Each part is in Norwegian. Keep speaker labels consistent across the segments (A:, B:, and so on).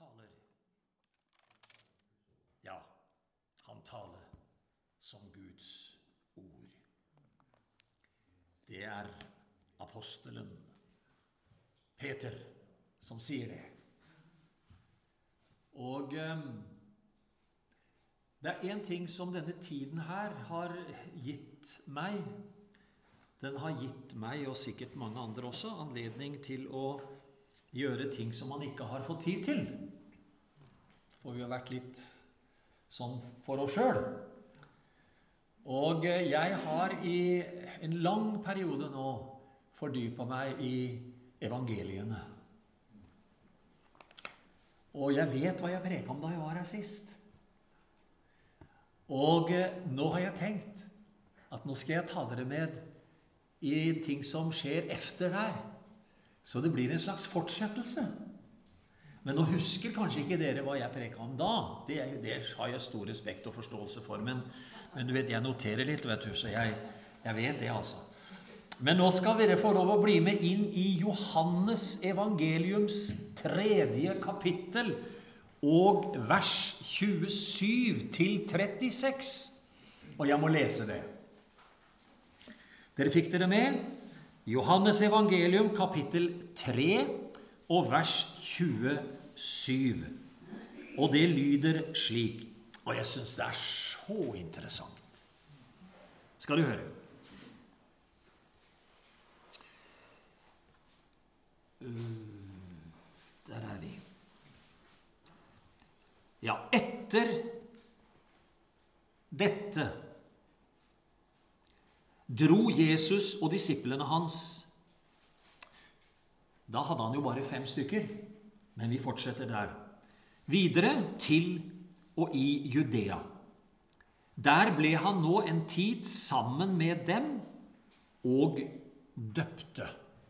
A: taler. Ja, han taler som Guds ord. Det er apostelen Peter som sier det. Og det er en ting som denne tiden her har gitt meg. Den har gitt meg, og sikkert mange andre også, anledning til å gjøre ting som man ikke har fått tid til. For vi har vært litt sånn for oss selv. Og jeg har i en lang periode nå fordypet meg i evangeliene. Og jeg vet hva jeg preket om da jeg var her sist. Og nå har jeg tenkt at nå skal jeg ta dere med i ting som skjer efter der. Så det blir en slags fortsettelse. Men nå husker kanskje ikke dere hva jeg preket om da. Det har jeg stor respekt og forståelse for. Men du vet, jeg noterer litt, vet du, så jeg vet det altså. Men nå skal dere få lov å bli med inn i Johannes evangeliums 3. kapittel og vers 27 til 36. Og jeg må lese det. Dere fikk dere med? Johannes evangelium kapittel 3 og vers 27. Og det lyder slik. Og jeg synes det er så interessant. Skal du høre? Der er vi. Ja, etter dette dro Jesus og disiplene hans. Da hadde han jo bare 5 stykker, men vi fortsetter der. Videre til og i Judea. Der ble han nå en tid sammen med dem og døpte.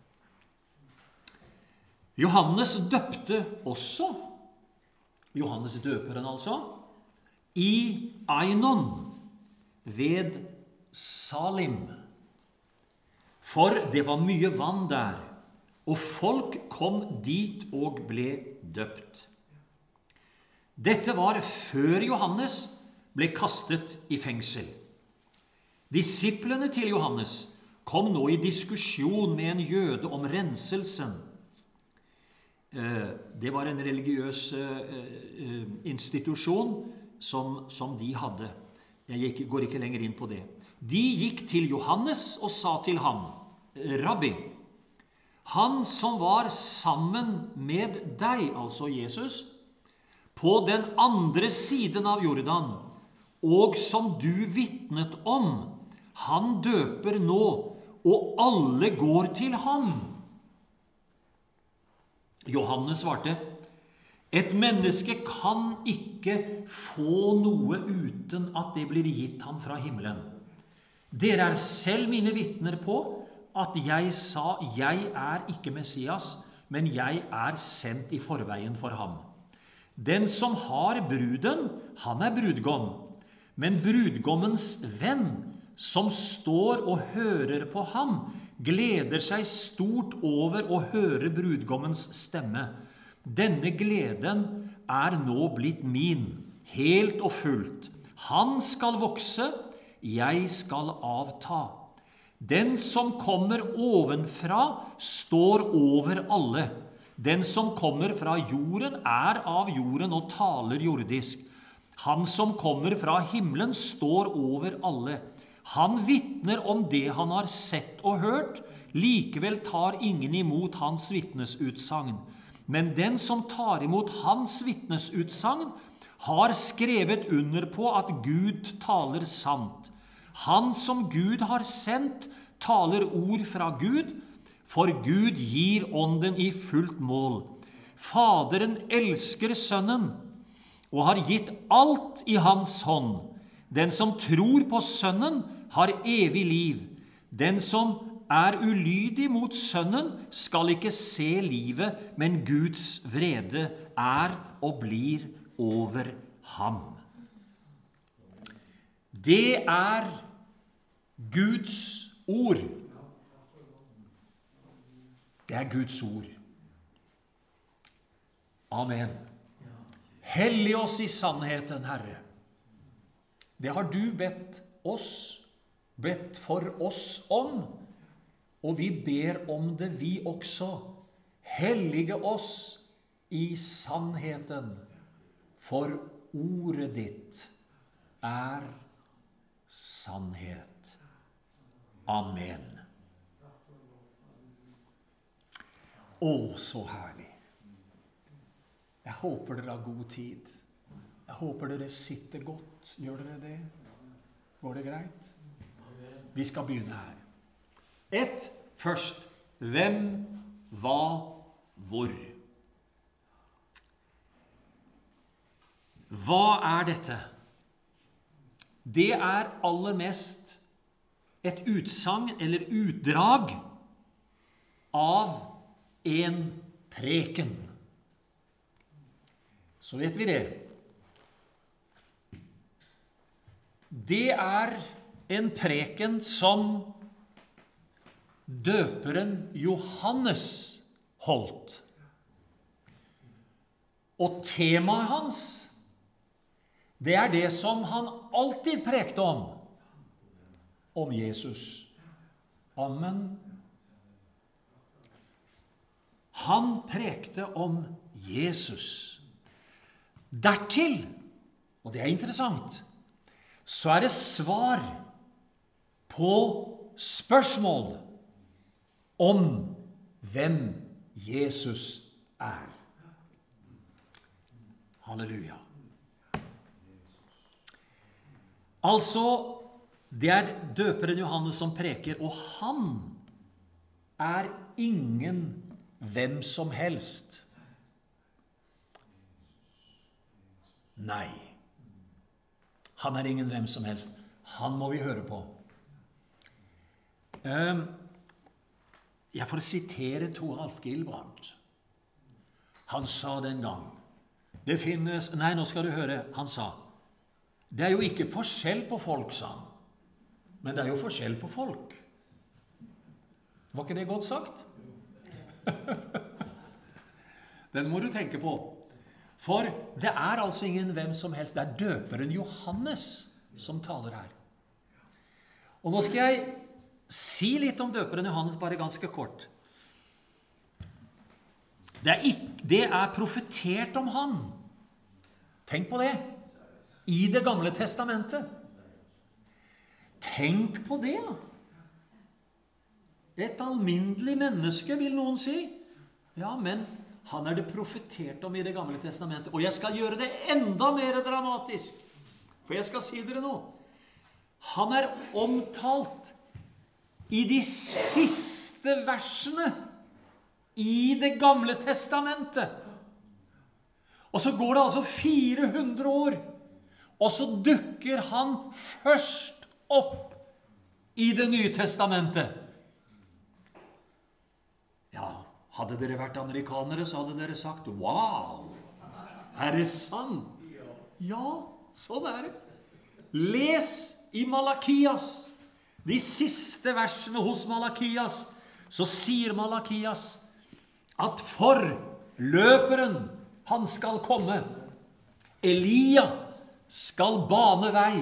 A: Johannes døpte også, Johannes døperen altså, i Ainon ved Salim. For det var mye vann der, og folk kom dit og ble døpt. Dette var før Johannes ble kastet i fengsel. Disiplene til Johannes kom nå i diskusjon med en jøde om renselsen. Det var en religiøs institusjon som de hadde. Jeg går ikke lenger inn på det. De gikk til Johannes og sa til ham, Rabbi, han som var sammen med deg, altså Jesus, på den andre siden av Jordan, og som du vittnet om, han døper nå, og alle går til ham. Johannes svarte, et menneske kan ikke få noe uten at det blir gitt ham fra himmelen. Dere er selv mine vittner på at jeg sa, jeg er ikke Messias, men jeg er sendt i forveien for ham. Den som har bruden, han er brudgom, men brudgommens venn, som står og hører på ham, gleder seg stort over å høre brudgommens stemme. Denne gleden er nå blitt min, helt og fullt. Han skal vokse, jeg skal avta. Den som kommer ovenfra, står over alle. Den som kommer fra jorden, er av jorden og taler jordisk. Han som kommer fra himmelen, står over alle. Han vittner om det han har sett og hørt, likevel tar ingen imot hans vittnesutsagn. Men den som tar imot hans vittnesutsagn, har skrevet under på at Gud taler sant. Han som Gud har sendt, taler ord fra Gud, for Gud gir ånden i fullt mål. Faderen elsker sønnen, og har gitt alt i hans hånd. Den som tror på sønnen har evig liv. Den som er ulydig mot sønnen skal ikke se livet, men Guds vrede er og blir over ham. Det er Guds ord. Det er Guds ord. Amen. Hellig oss i sannheten, Herre. Det har du bedt for oss om, og vi ber om det vi også. Hellige oss i sannheten, for ordet ditt er sannhet. Amen. Å, så herlig. Jeg håper dere har god tid. Jeg håper dere sitter godt. Gjør dere det? Går det greit? Vi skal begynne her. Først. Hvem, hva, hvor? Hva er dette? Det er aller mest et utsagn eller utdrag av en preken. Så vet vi det. Det er en preken som døperen Johannes holdt. Og temaet hans, det er det som han alltid prekte om Jesus. Amen. Han prekte om Jesus. Dertil, og det er interessant, så er det svar på spørsmål om hvem Jesus er. Halleluja. Altså, det er døperen Johannes som preker, og han er ingen hvem som helst. Nei, han er ingen hvem som helst. Han må vi høre på. Jeg får sitere Toralf Gilbrand. Han sa den gang, det finnes... Nei, nå skal du høre. Han sa, det er jo ikke forskjell på folk, sa han. Men det er jo forskjell på folk. Var ikke det godt sagt? Den må du tenke på. For det er altså ingen hvem som helst. Det er døperen Johannes som taler her. Og nå skal jeg si litt om døperen Johannes, bare ganske kort. Det er profetert om han. Tenk på det. I det gamle testamentet. Tenk på det. Et alminnelig menneske, vil noen si. Ja, men han er det profetert om i det gamle testamentet. Og jeg skal gjøre det enda mer dramatisk. For jeg skal si dere noe. Han er omtalt i de siste versene i det gamle testamentet. Og så går det altså 400 år, og så dukker han først opp i det nye testamentet. Ja, hadde dere vært amerikanere, så hadde dere sagt, wow, er det sant? Ja, sånn er det. Les i Malakias, de siste versene hos Malakias, så sier Malakias at for løperen han skal komme, Elia skal bane vei.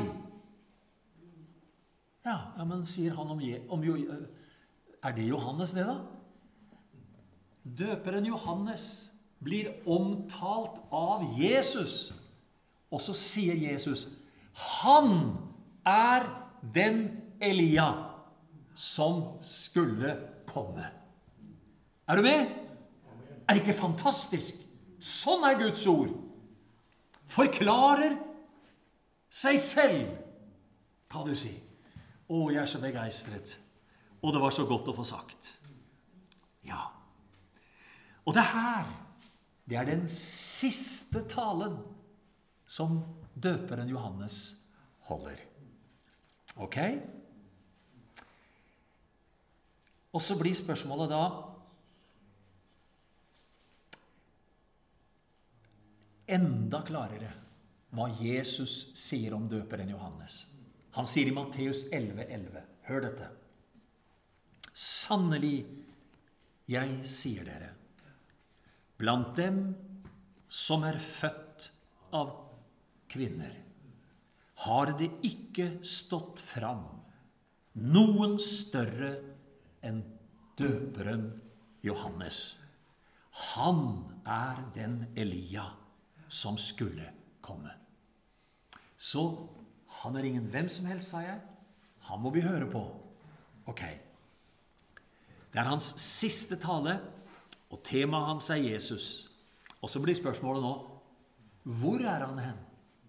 A: Ja, men sier han er det Johannes det da? Døperen Johannes blir omtalt av Jesus, og så sier Jesus, han er den Elia som skulle komme. Er du med? Er det ikke fantastisk? Sånn er Guds ord. Forklarer seg selv, kan du si. Å, jeg er så begeistret. Og det var så godt å få sagt. Ja. Og det er den siste talen som døperen Johannes holder. Ok? Og så blir spørsmålet da enda klarere hva Jesus sier om døperen Johannes. Han sier i Matteus 11:11. Hør dette. Sannelig, jeg sier dere, blant dem som er født av kvinner har det ikke stått fram noen større enn døperen Johannes. Han er den Elia som skulle komme. Så han er ingen hvem som helst, sa jeg. Han må vi høre på. Ok. Det er hans siste tale, og temaet hans er Jesus. Og så blir spørsmålet nå, hvor er han hen?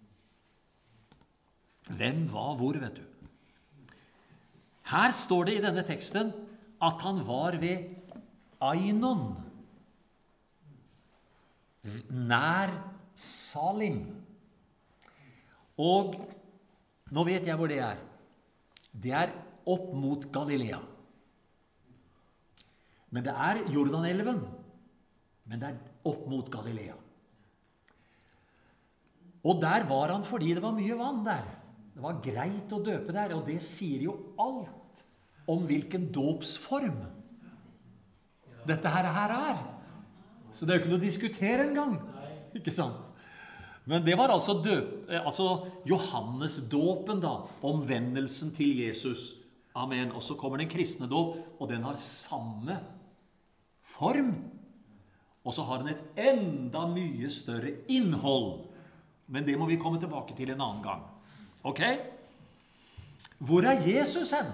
A: Hvem, hva, hvor, vet du? Her står det i denne teksten at han var ved Ainon, nær Salim. Og nå vet jeg hvor det er. Det er opp mot Galilea. Men det er Jordanelven, men det er opp mot Galilea. Og der var han fordi det var mye vann der. Det var greit å døpe der, og det sier jo alt om hvilken dåpsform dette her er. Så det er jo ikke noe å diskutere engang. Ikke sant? Men det var altså Johannes-dåpen da, omvendelsen til Jesus. Amen. Og så kommer den kristne dåp, og den har samme form. Og så har den et enda mye større innhold. Men det må vi komme tilbake til en annen gang. Ok? Hvor er Jesus hen?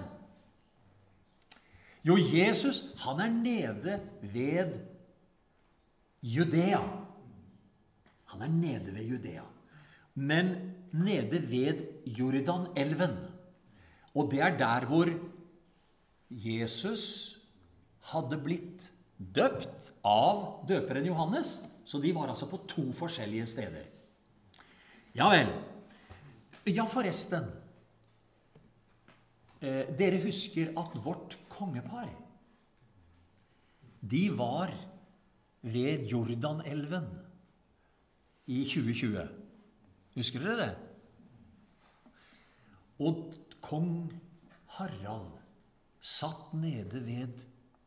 A: Jo, Jesus, han er nede ved Judea. Han er nede ved Judea. Men nede ved Jordanelven. Og det er der hvor Jesus hadde blitt døpt av døperen Johannes. Så de var altså på 2 forskjellige steder. Ja vel. Ja, forresten. Dere husker at vårt kongepar, de var ved Jordanelven i 2020. Husker dere det? Og kong Harald satt nede ved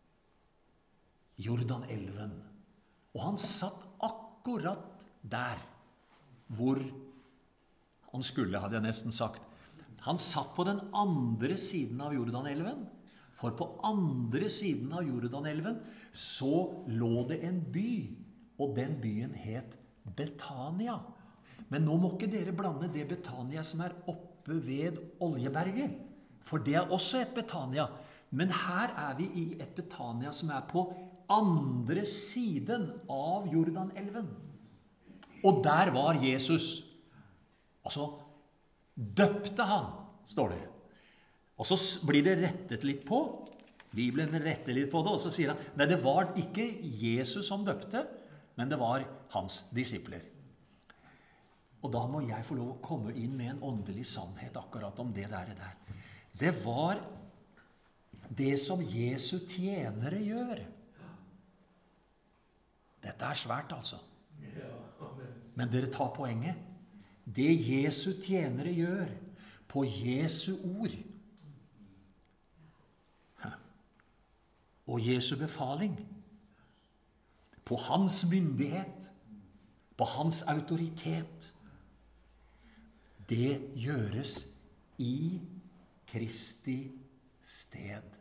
A: Jordanelven. Og han satt akkurat der hvor han skulle, hadde jeg nesten sagt. Han satt på den andre siden av Jordanelven. For på andre siden av Jordanelven så lå det en by, og den byen het Betania. Men nå må ikke dere blande det Betania som er oppe ved Oljeberget, for det er også et Betania. Men her er vi i et Betania som er på andre siden av Jordanelven. Og der var Jesus. Altså, døpte han, står det. Og så blir det rettet litt på. Bibelen retter litt på det, og så sier han, nei, det var ikke Jesus som døpte, men det var hans disipler. Og da må jeg få lov å komme inn med en åndelig sannhet akkurat om det der. Det var det som Jesu tjenere gjør. Dette er svært, altså. Men dere tar poenget. Det Jesu tjenere gjør på Jesu ord og Jesu befaling, på hans myndighet, på hans autoritet, det gjøres i Kristi sted.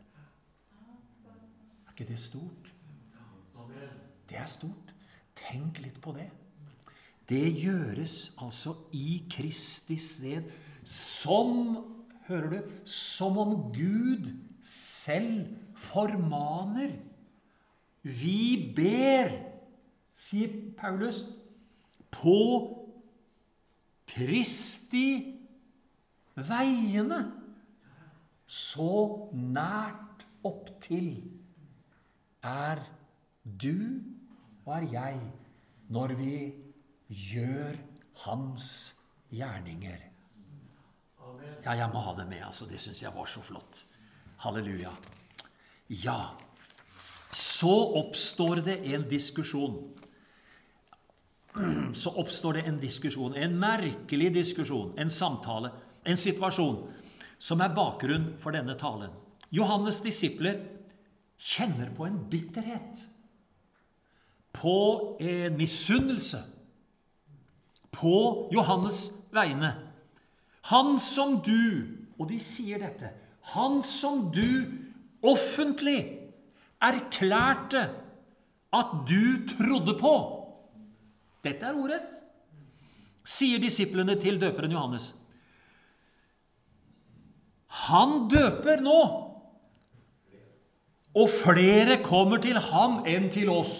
A: Er ikke det stort? Det er stort. Tenk litt på det. Det gjøres altså i Kristi sted, som, hører du, som om Gud selv formaner. Vi ber, sier Paulus, på Kristi veiene, så nært opptil er du og er jeg, når vi gjør hans gjerninger. Ja, jeg må ha det med, altså. Det synes jeg var så flott. Halleluja. Ja, så oppstår det en diskusjon. En merkelig diskusjon, en samtale, en situasjon, som er bakgrunn for denne talen. Johannes' disipler kjenner på en bitterhet, på en misunnelse, på Johannes vegne. Han som du, og de sier dette, han som du offentlig erklærte at du trodde på. Dette ordrett, sier disiplene til døperen Johannes. Han døper nå, og flere kommer til ham enn til oss.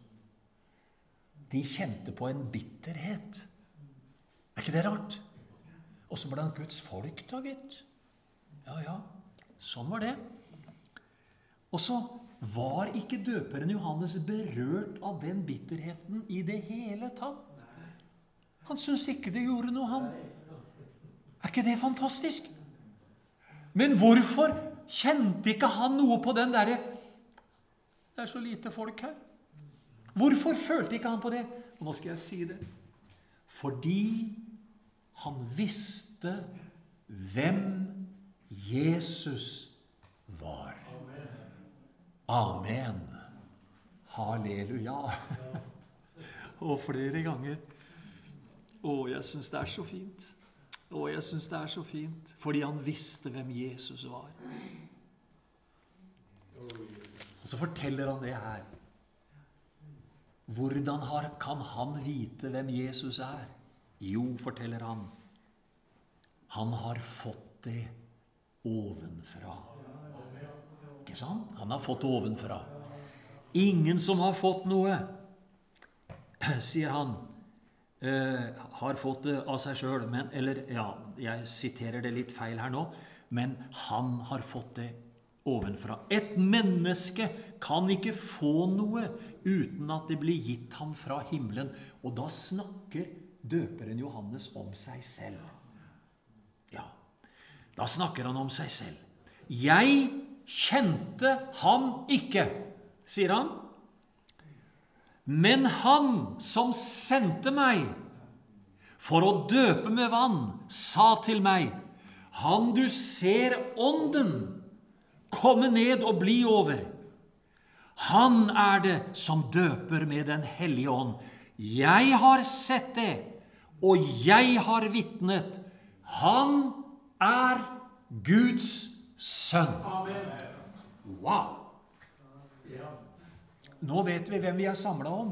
A: De kjente på en bitterhet. Er ikke det rart? Også blant Guds folk, da, gitt. Ja, sånn var det. Og så var ikke døperen Johannes berørt av den bitterheten i det hele tatt. Han syntes ikke det gjorde noe, han. Er ikke det fantastisk? Men hvorfor kjente ikke han noe på den der? Det er så lite folk her. Hvorfor følte ikke han på det? Og nå skal jeg si det. Fordi han visste hvem Jesus var. Amen. Halleluja. Og flere ganger. Jeg synes det er så fint. Jeg synes det er så fint. Fordi han visste hvem Jesus var. Og så forteller han det her. Hvordan kan han vite hvem Jesus er? Jo, forteller han. Han har fått det ovenfra. Ikke sant? Han har fått ovenfra. Ingen som har fått noe, sier han, har fått det av seg selv. Jeg siterer det litt feil her nå, men han har fått det ovenfra. Et menneske kan ikke få noe uten at det blir gitt ham fra himmelen. Og da snakker døperen Johannes om seg selv. Ja, da snakker han om seg selv. Jeg kjente ham ikke, sier han. Men han som sendte meg for å døpe med vann, sa til meg, han du ser ånden komme ned og bli over. Han er det som døper med den hellige ånd. Jeg har sett det, og jeg har vitnet. Han er Guds sønn. Wow! Nå vet vi hvem vi er samlet om.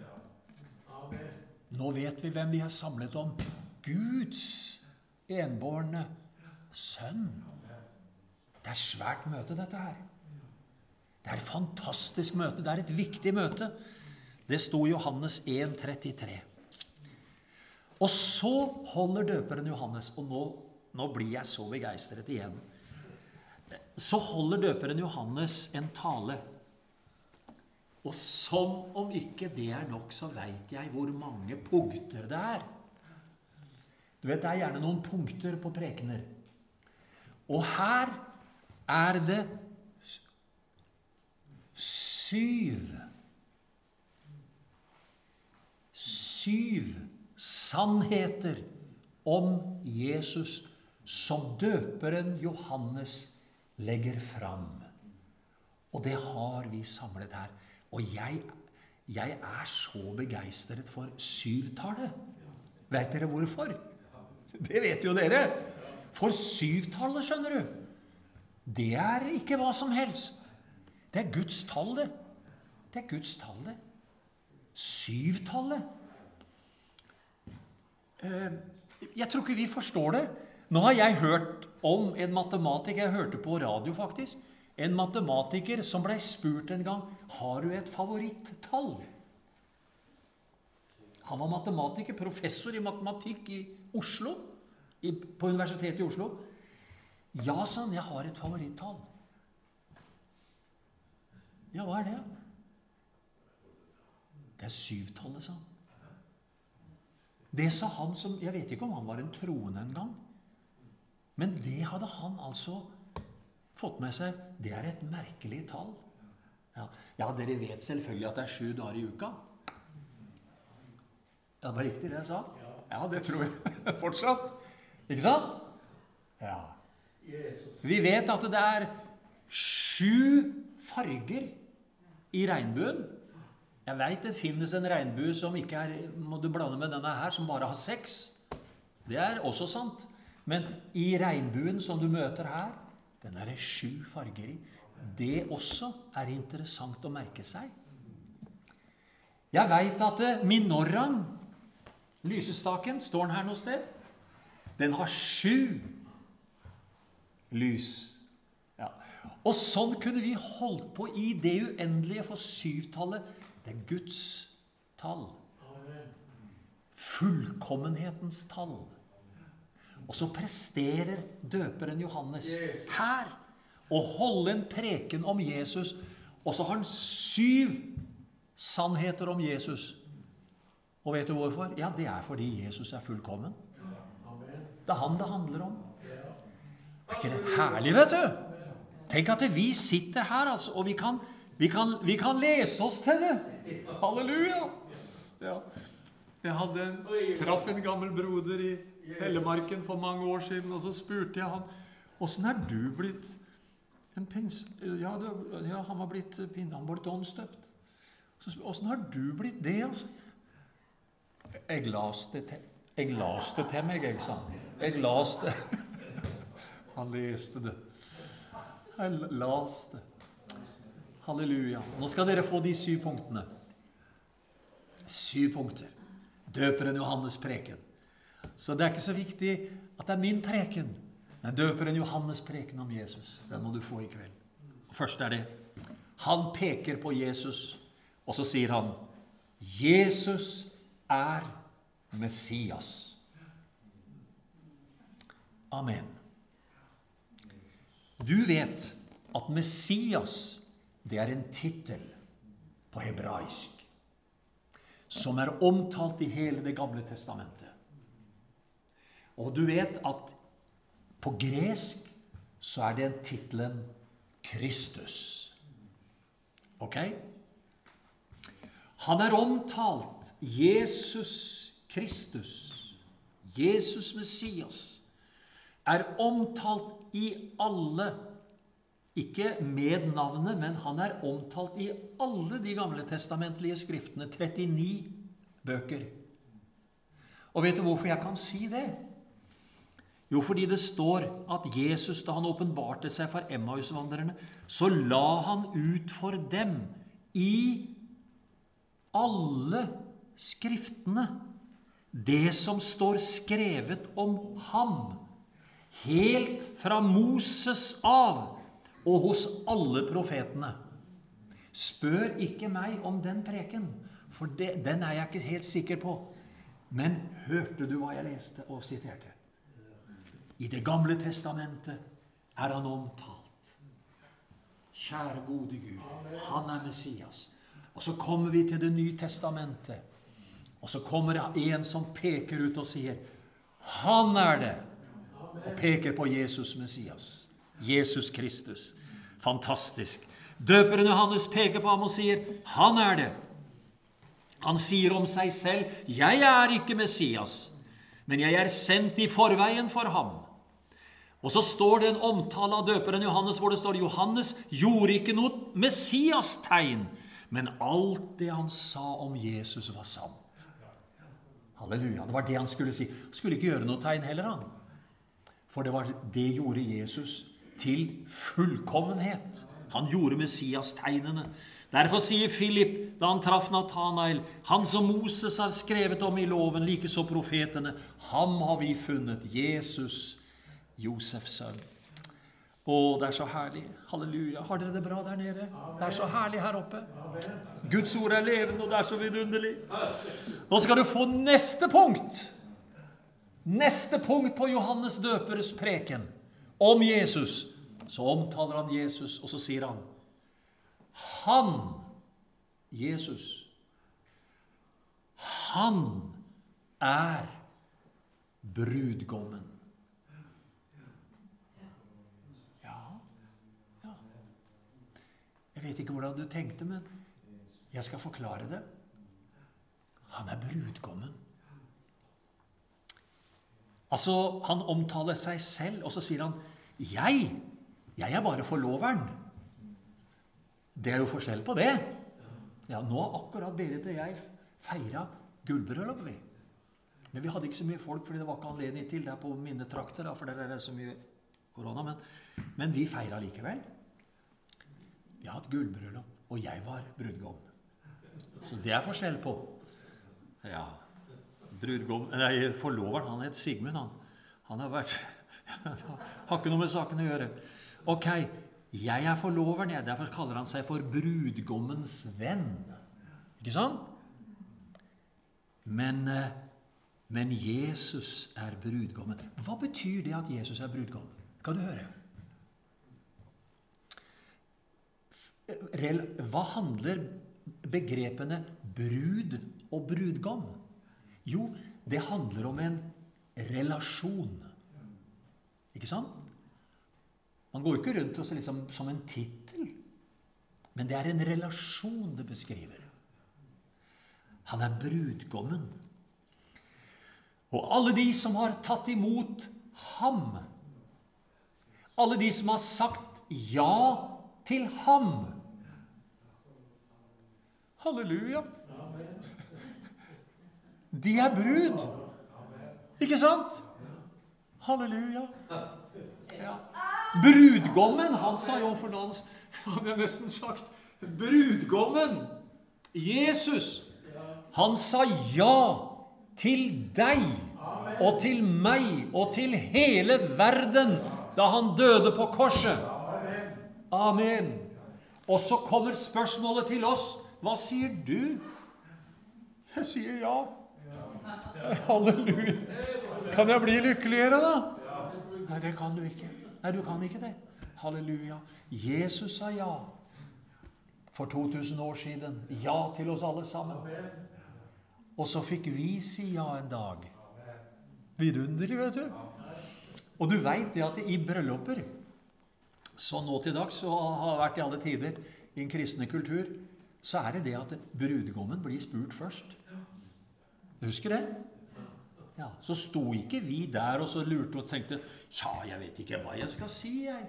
A: Nå vet vi hvem vi er samlet om. Guds enbårne sønn. Det er svært møte, dette her. Det er et fantastisk møte. Det er et viktig møte. Det sto i Johannes 1,33. Og så holder døperen Johannes, og nå blir jeg så begeistret igjen. Så holder døperen Johannes en tale. Og som om ikke det er nok, så vet jeg hvor mange punkter det er. Du vet, det er gjerne noen punkter på prekener. Og her er det 7 sannheter om Jesus som døperen Johannes legger fram. Og det har vi samlet her. Og jeg er så begeistret for 7-tallet. Vet dere hvorfor? Det vet jo dere. For 7-tallet, skjønner du, det er ikke hva som helst. Det er Guds tall, det. Det er Guds tall, det. 7-tallet. Jeg tror ikke vi forstår det. Nå har jeg hørt om en matematiker, jeg hørte på radio faktisk, en matematiker som ble spurt en gang, har du et favorittall? Han var matematiker, professor i matematikk i Oslo, på Universitetet i Oslo. Ja, sa han, jeg har et favorittall. Ja, hva er det? Det er 7-tallet, sa han. Det sa han som, jeg vet ikke om han var en troende en gang, men det hadde han altså fått med seg. Det er et merkelig tall. Ja, dere vet selvfølgelig at det er 7 dager i uka. Ja, det var riktig det jeg sa? Ja, det tror jeg fortsatt. Ikke sant? Ja. Vi vet at det er 7 farger i regnbuen. Jeg vet det finnes en regnbue som ikke må du blande med denne her, som bare har 6. Det også sant. Men i regnbuen som du møter her, den 7 farger i. Det også interessant å merke seg. Jeg vet at menorraen, lysestaken, står den her noe sted? Den har 7 lys. Ja. Og sånn kunne vi holdt på i det uendelige, for 7-tallet, det Guds tall. Fullkommenhetens tall. Og så presterer døperen Johannes her å holde en preken om Jesus, og så har han 7 sannheter om Jesus. Og vet du hvorfor? Ja, det fordi Jesus fullkommen. Det han det handler om. Ikke det herlig, vet du? Tenk at vi sitter her, altså, og vi kan lese oss til det. Halleluja! Ja. Jeg traff en gammel broder i Hellemarken for mange år siden, og så spurte jeg han, hvordan du blitt en ja, han var blitt åndsdøpt. Hvordan har du blitt det, altså? Jeg las det til meg, jeg sa. Jeg las det. Han leste det. Jeg las det. Halleluja. Nå skal dere få de 7 punktene. 7 punkter. Døperen Johannes preken. Så det ikke så viktig at det min preken, men døperen Johannes preken om Jesus. Den må du få i kveld. Og først det. Han peker på Jesus, og så sier han, Jesus Messias. Amen. Du vet at Messias, det en titel på hebraisk, som omtalt i hele det gamle testamentet. Og du vet at på gresk så den titelen Kristus. Ok? Han omtalt, Jesus Kristus, Jesus Messias, omtalt i alle, ikke med navnet, men han omtalt i alle de gamle testamentlige skriftene, 39 bøker. Og vet du hvorfor jeg kan si det? Jo, fordi det står at Jesus, da han åpenbarte seg for Emmausvandrerne, så la han ut for dem i alle skriftene det som står skrevet om ham, helt fra Moses av og hos alle profetene. Spør ikke meg om den preken, for den jeg ikke helt sikker på. Men hørte du hva jeg leste og siterte? I det gamle testamentet han omtalt. Kjære gode Gud, han Messias. Og så kommer vi til det nye testamentet, og så kommer det en som peker ut og sier, han det, og peker på Jesus Messias. Jesus Kristus. Fantastisk. Døperen Johannes peker på ham og sier, han det. Han sier om seg selv, jeg ikke Messias, men jeg sendt i forveien for ham. Og så står det en omtale av døperen Johannes, hvor det står, Johannes gjorde ikke noe Messias-tegn, men alt det han sa om Jesus var sant. Halleluja, det var det han skulle si. Han skulle ikke gjøre noe tegn heller, han. For det gjorde Jesus til fullkommenhet. Han gjorde Messias-tegnene. Derfor sier Philip, da han traff Nathanael, han som Moses har skrevet om i loven, like så profetene, ham har vi funnet, Jesus, Josefs sønn. Det så herlig. Halleluja. Har dere det bra der nede? Det så herlig her oppe. Guds ord levende, og det så vidunderlig. Nå skal du få neste punkt. Neste punkt på Johannes døperes preken om Jesus. Så omtaler han Jesus, og så sier han, Jesus, han brudgommen. Ja. Jeg vet ikke hvordan du tenkte, men jeg skal forklare det. Han brudgommen. Altså, han omtaler seg selv, og så sier han, jeg bare forloveren. Det jo forskjell på det. Ja, nå har akkurat Berit og jeg feiret gullbryllup, vi. Men vi hadde ikke så mye folk, fordi det var ikke anledning til der på mine trakter, da, for der er det så mye korona, men vi feiret likevel. Vi har hatt gullbryllup, og jeg var brudgom. Så det er forskjell på. Ja, forloveren, han het Sigmund, han har vært, har ikke noe med saken å gjøre. Ok, jeg er forloveren, derfor kaller han seg for brudgommens venn. Ikke sant? Men Jesus er brudgommen. Hva betyr det at Jesus er brudgommen? Kan du høre? Hva handler begrepene brud og brudgom? Jo, det handler om en relasjon. Ikke sant? Man går ikke rundt oss liksom som en titel, men det er en relasjon det beskriver. Han er brudgommen. Og alle de som har tatt imot ham, alle de som har sagt ja til ham. Halleluja. De er brud. Ikke sant? Halleluja. Ja. Brudgommen, han sa jo for noen, hadde jeg nesten sagt, brudgommen, Jesus, han sa ja til deg, og til meg, og til hele verden, da han døde på korset. Amen. Og så kommer spørsmålet til oss, hva sier du? Jeg sier ja. Halleluja. Kan jeg bli lykkeligere da? Nei, det kan du ikke. Nei, du kan ikke det. Halleluja. Jesus sa ja for 2000 år siden. Ja til oss alle sammen. Og så fikk vi si ja en dag. Vidunderlig, vet du. Og du vet det at i brylluper, så nå til dags, og har vært i alle tider i en kristne kultur, så er det det at brudgommen blir spurt først. Du husker det? Ja, så sto ikke vi der og så lurte og tenkte, ja, jeg vet ikke hva jeg skal si, jeg.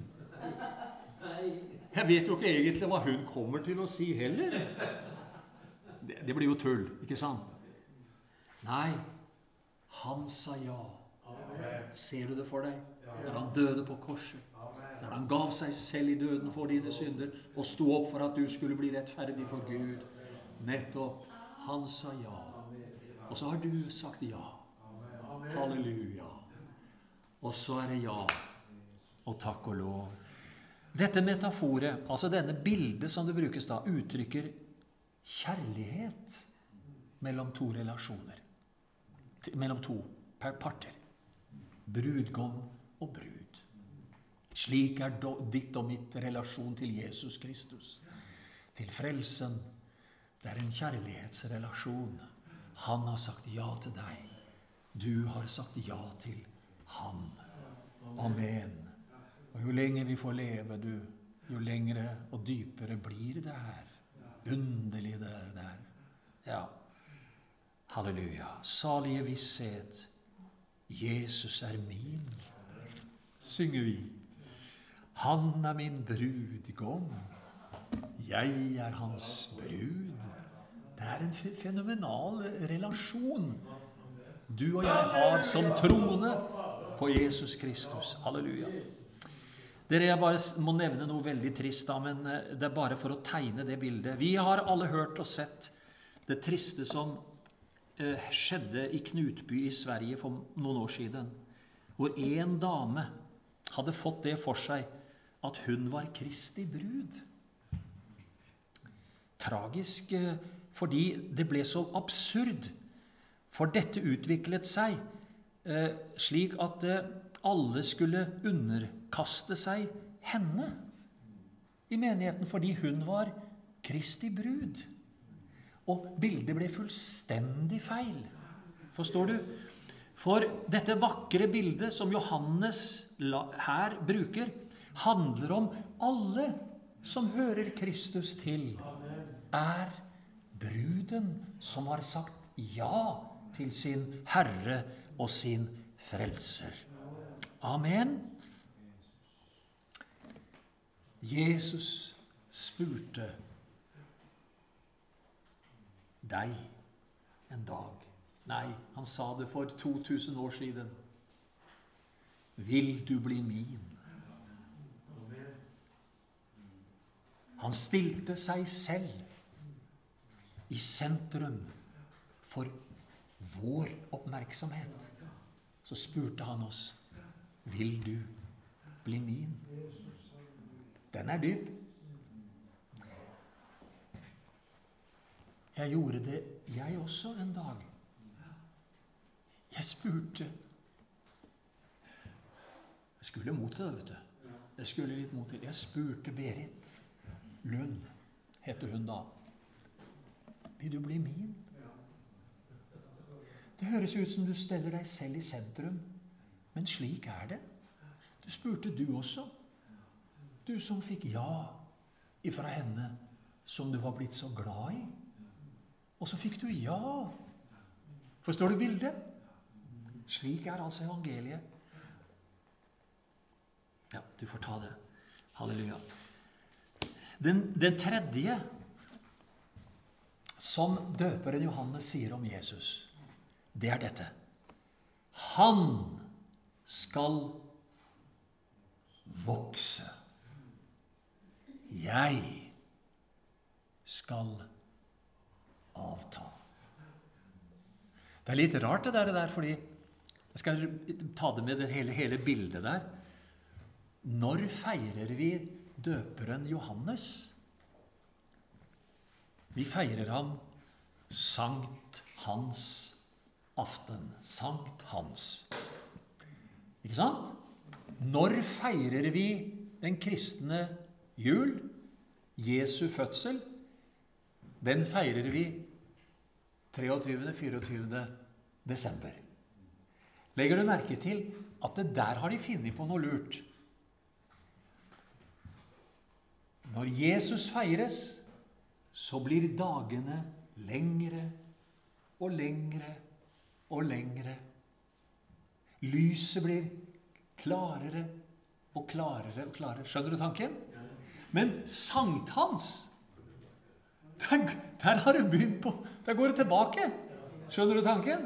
A: Jeg vet jo ikke egentlig hva hun kommer til å si heller. Det blir jo tull, ikke sant? Nei, han sa ja. Ser du det for deg? Da han døde på korset. Da han gav seg selv i døden for dine synder og sto opp for at du skulle bli rettferdig for Gud. Nettopp, han sa ja. Og så har du sagt ja. Halleluja. Og så er det ja. Og takk og lov. Dette metaforet, altså denne bildet som det brukes da, uttrykker kjærlighet mellom to relasjoner. Mellom to parter. Brudgom og brud. Slik er ditt og mitt relasjon til Jesus Kristus. Til frelsen. Det er en kjærlighetsrelasjon. Han har sagt ja til deg. Du har sagt ja til ham. Amen. Og jo lenger vi får leve, jo lengre og dypere blir det her. Underlig det er der. Ja. Halleluja. Salige visshet. Jesus er min. Synger vi. Han er min brudgom. Jeg er hans brud. Det er en fenomenal relasjon du og jeg har som troende på Jesus Kristus. Halleluja. Dere, jeg bare må nevne noe veldig trist da, men det er bare for å tegne det bildet. Vi har alle hørt og sett det triste som skjedde i Knutby i Sverige for noen år siden, hvor en dame hadde fått det for seg at hun var Kristi brud. Tragisk, fordi det ble så absurd. For dette utviklet seg slik at alle skulle underkaste seg henne i menigheten, fordi hun var Kristi brud. Og bildet ble fullstendig feil. Forstår du? For dette vakre bildet som Johannes her bruker, handler om alle som hører Kristus til, er bruden som har sagt ja til sin Herre og sin Frelser. Amen. Jesus spurte deg en dag. Nei, han sa det for 2000 år siden. Vil du bli min? Han stilte seg selv i sentrum for vår oppmerksomhet. Så spurte han oss, vil du bli min? Den er dyp. Jeg gjorde det, jeg også, en dag. Jeg spurte. Jeg skulle mot det, vet du. Jeg skulle litt mot det. Jeg spurte Berit Lund, heter hun da. Vil du bli min? Det høres ut som du steller deg selv i sentrum, men slik er det. Du spurte du også. Du som fikk ja ifra henne, som du var blitt så glad i. Og så fikk du ja. Forstår du bildet? Slik er altså evangeliet. Ja, du får ta det. Halleluja. Den tredje som døperen Johannes sier om Jesus, det er dette. Han skal vokse. Jeg skal avta. Det er litt rart det der, fordi jeg skal ta det med det hele bildet der. Når feirer vi døperen Johannes? Vi feirer ham Sankt Hans aften. Sankt Hans. Ikke sant? Når feirer vi den kristne jul? Jesu fødsel? Den feirer vi 23.-24. desember. Legger du merke til at det der har de funnet på noe lurt? Når Jesus feires, så blir dagene lengre og lengre og lengre. Lyset blir klarere og klarere og klarere. Skjønner du tanken? Men sankthans, der har det begynt på. Der går det tilbake. Skjønner du tanken?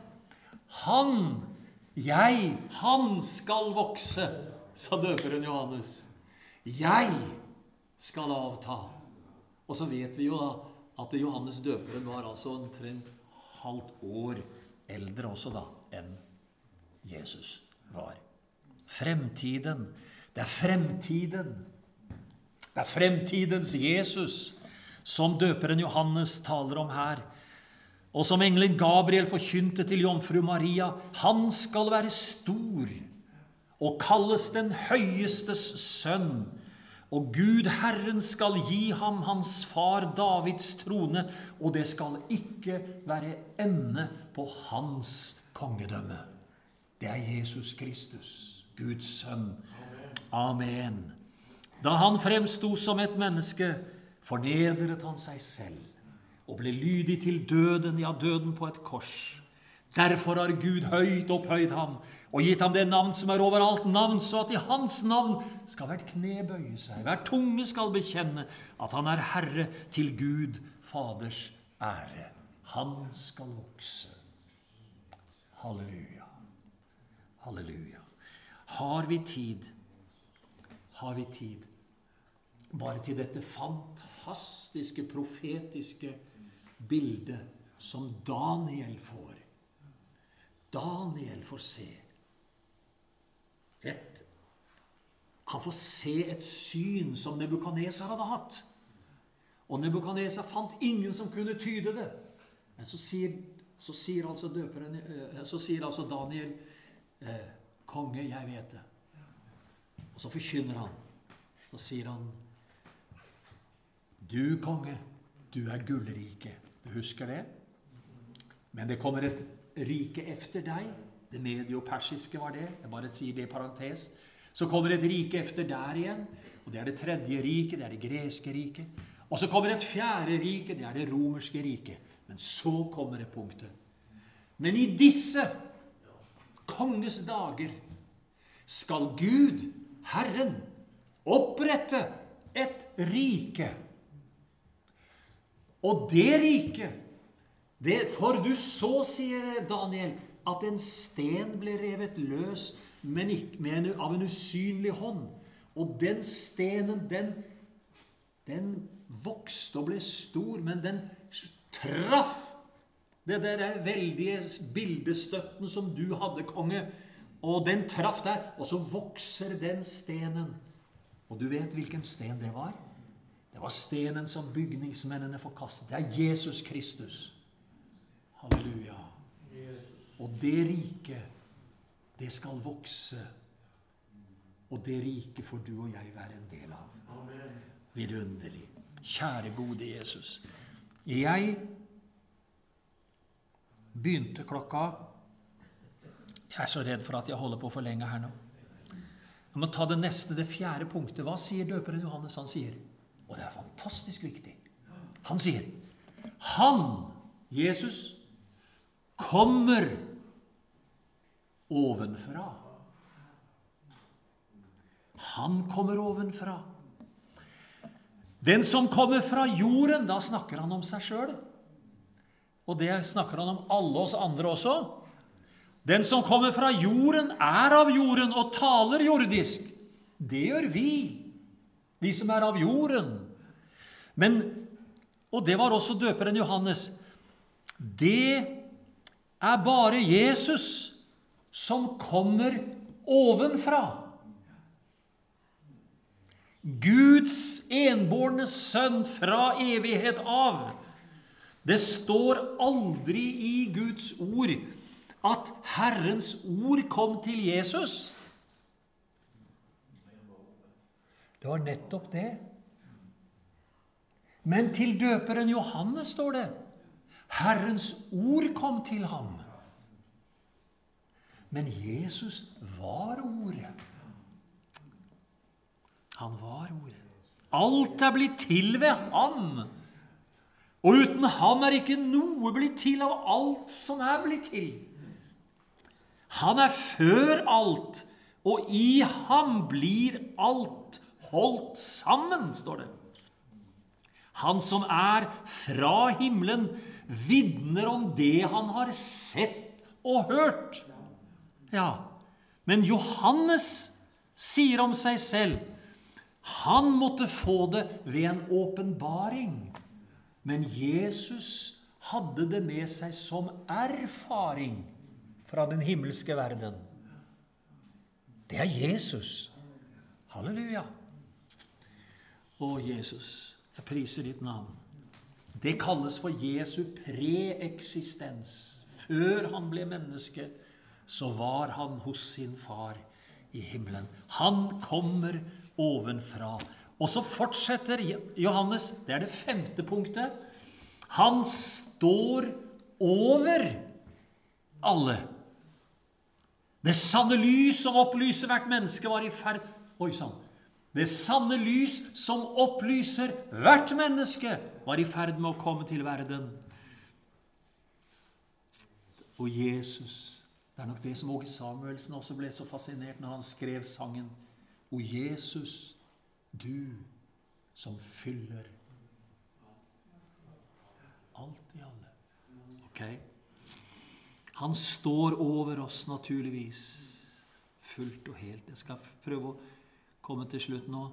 A: Han skal vokse, sa døperen Johannes. Jeg skal avta. Og så vet vi jo da at Johannes døperen var altså omtrent halvt år eldre også da enn Jesus var. Fremtiden. Det er fremtiden. Det er fremtidens Jesus som døperen Johannes taler om her. Og som engelen Gabriel forkynte til jomfru Maria, han skal være stor og kalles den høyestes sønn. Og Gud Herren skal gi ham hans far Davids trone, og det skal ikke være ende på hans kongedømme. Det er Jesus Kristus, Guds sønn. Amen. Da han fremstod som et menneske, fornedret han seg selv og ble lydig til døden, ja, døden på et kors. Derfor har Gud høyt opphøyd ham og gitt ham det navn som er over alt navn, så at i hans navn skal hvert kne bøye seg, hver tunge skal bekjenne at han er Herre, til Gud Faders ære. Han skal vokse. Halleluja. Halleluja. Har vi tid bare til dette fantastiske, profetiske bildet som Daniel får. Daniel får se han får se et syn som Nebukadnesar hadde hatt. Og Nebukadnesar fant ingen som kunne tyde det. Men så sier altså Daniel, konge, jeg vet det. Og så forkynner han. Så sier han, du konge, du er gullrike. Du husker det? Men det kommer et rike efter deg. Det medio-persiske var det. Jeg bare sier det i parentes. Så kommer et rike efter der igjen. Og det er det tredje riket, det er det greske riket. Og så kommer et fjerde rike, det er det romerske riket. Men så kommer det punktet. Men i disse konges dager skal Gud, Herren, opprette et rike. Og det riket For du så, sier Daniel, at en sten ble revet løs, men ikke av en usynlig hånd. Og den stenen, den vokste og ble stor, men den traff det der veldige bildestøtten som du hadde, konge. Og den traff der, og så vokser den stenen. Og du vet hvilken sten det var? Det var stenen som bygningsmennene forkastet. Det er Jesus Kristus. Halleluja. Og det riket, det skal vokse. Og det riket får du og jeg være en del av. Vidunderlig. Kjære gode Jesus. Jeg begynte klokka. Jeg er så redd for at jeg holder på for lenge her nå. Jeg må ta det neste, det fjerde punktet. Hva sier døperen Johannes? Han sier, og det er fantastisk viktig. Han sier, han, Jesus, kommer ovenfra. Han kommer ovenfra. Den som kommer fra jorden, da snakker han om seg selv. Og det snakker han om alle oss andre også. Den som kommer fra jorden er av jorden og taler jordisk. Det gjør vi som er av jorden. Men, og det var også døperen Johannes, det er bare Jesus som kommer ovenfra. Guds enbårne sønn fra evighet av. Det står aldri i Guds ord at Herrens ord kom til Jesus. Det var nettopp det. Men til døperen Johannes står det, Herrens ord kom til ham. Men Jesus var ordet. Han var ordet. Alt er blitt til ved ham. Og uten ham er ikke noe blitt til av alt som er blitt til. Han er før alt, og i ham blir alt holdt sammen, står det. Han som er fra himmelen, vitner om det han har sett og hørt. Ja, men Johannes sier om seg selv, han måtte få det ved en åpenbaring. Men Jesus hadde det med seg som erfaring fra den himmelske verden. Det er Jesus. Halleluja. Å, Jesus, jeg priser ditt navn. Det kalles for Jesu preeksistens. Før han ble menneske, så var han hos sin far i himmelen. Han kommer ovenfra. Og så fortsetter Johannes, det er det 5. punktet. Han står over alle. Det sanne lys som opplyser hvert menneske var i ferd. Det sanne lys som opplyser hvert menneske var i ferd med å komme til verden. Og Jesus, det er nok det som Åge Samuelsen også ble så fascinert når han skrev sangen. O Jesus, du som fyller alt i alle. Ok? Han står over oss naturligvis, fullt og helt. Jeg skal prøve å komme til slutt nå.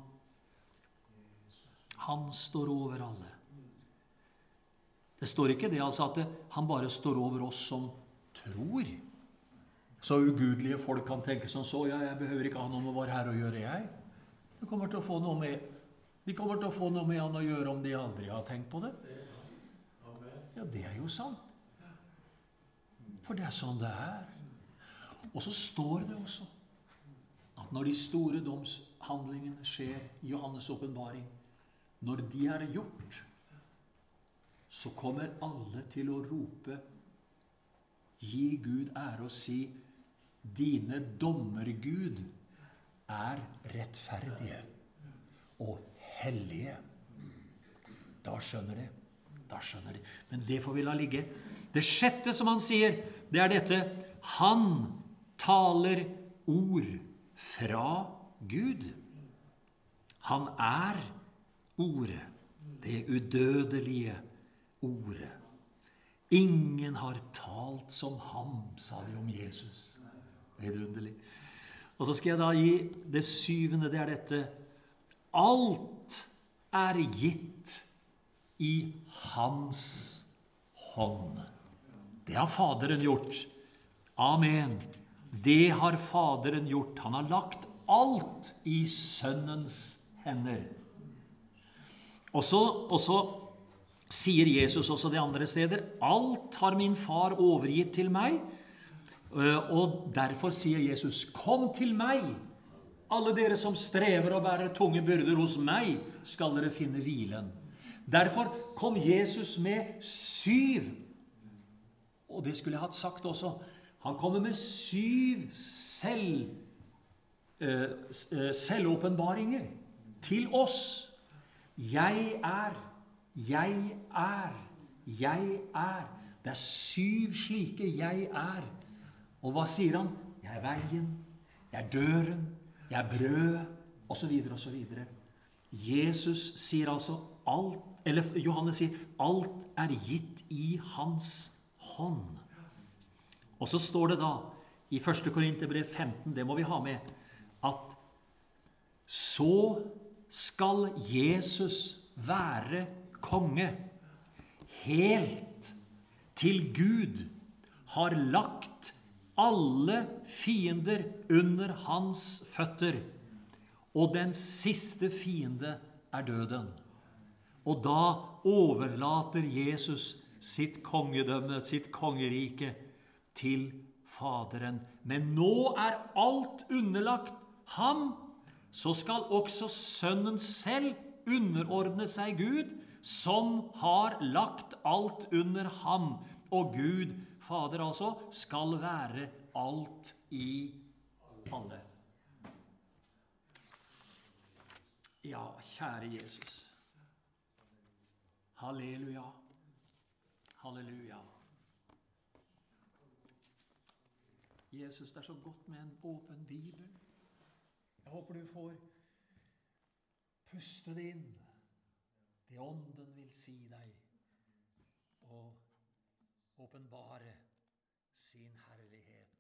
A: Han står over alle. Det står ikke det altså at han bare står over oss som tror. Så ugudelige folk kan tenke sånn, så jeg behøver ikke ha noe med vår Herre å gjøre, jeg. De kommer til å få noe med han å gjøre om de aldri har tenkt på det. Ja, det er jo sant. For det er sånn det er. Og så står det også at når de store domshandlingene skjer i Johannes åpenbaring, når de er gjort, så kommer alle til å rope, gi Gud ære og si, dine dommer, Gud, er rettferdige og hellige. Da skjønner de. Men det får vi la ligge. Det 6. som han sier, det er dette. Han taler ord fra Gud. Han er ordet, det udødelige ordet. Ingen har talt som ham, sa de om Jesus. Vidunderlig. Og så skal jeg da gi det 7. Det er dette. Alt er gitt i hans hånd. Det har Faderen gjort. Amen. Det har Faderen gjort. Han har lagt alt i Sønnens hender. Og så sier Jesus også de andre steder, alt har min far overgitt til meg, og derfor sier Jesus, kom til meg, alle dere som strever og bærer tunge byrder, hos meg skal dere finne hvilen. Derfor kom Jesus med 7, og det skulle jeg hatt sagt også, han kommer med 7 selvåpenbaringer til oss. Jeg er. Det er 7 slike jeg er. Og hva sier han? Jeg er veien, jeg er døren, jeg er brød, og så videre, og så videre. Jesus sier altså alt, eller Johannes sier, alt er gitt i hans hånd. Og så står det da, i 1. Korinterbrev 15, det må vi ha med, at så skal Jesus være konge, helt til Gud har lagt alle fiender under hans føtter, og den siste fiende er døden. Og da overlater Jesus sitt kongedømme, sitt kongerike, til Faderen. Men nå er alt underlagt ham, så skal også Sønnen selv underordne seg Gud, som har lagt alt under ham. Og Gud, Fader altså, skal være alt i alle. Ja, kjære Jesus. Halleluja. Halleluja. Jesus, det er så godt med en åpen bibel. Jeg håper du får puste det inn, det ånden vil si deg, og åpenbare sin herlighet.